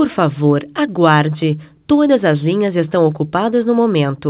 Por favor, aguarde. Todas as linhas estão ocupadas no momento.